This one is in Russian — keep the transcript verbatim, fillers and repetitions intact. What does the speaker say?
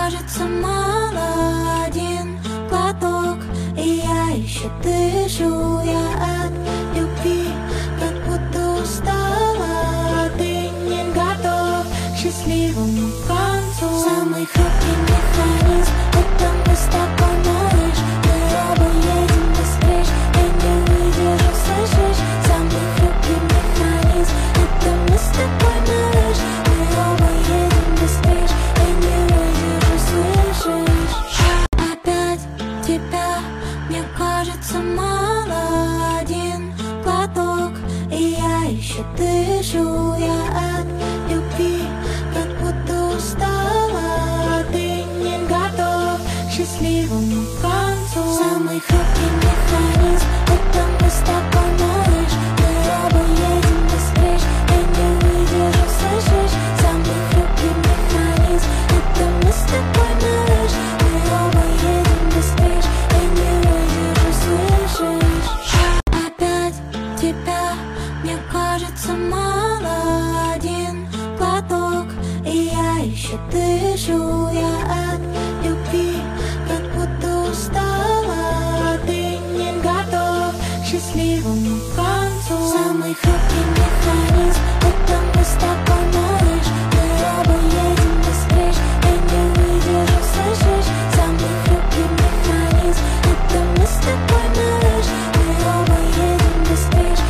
кажется, мало один глоток, и я еще дышу. Я от любви как будто устала. Ты не готов к счастливому концу. Самый хрупкий механизм — это мы с тобой, малыш. Мы оба едем быстрее, я не выдержу, слышишь? Самый хрупкий механизм — это мы с тобой, малыш. Мы оба едем быстрее, я не выдержу, слышишь? Опять тебя, мне кажется, мало один глоток, и я еще дышу. Я от любви как будто устала. Ты не готов к счастливому концу. Самый хрупкий механизм — это мы с тобой, малыш. Мы оба едем быстрее, я не выдержу, слышишь? Самый хрупкий механизм — это мы с тобой, малыш. Мы оба едем быстрее, я не выдержу, слышишь? Опять тебя, мне кажется, мало один глоток, и я еще дышу. Я от любви как будто устала. Ты не готов к счастливому концу. Самый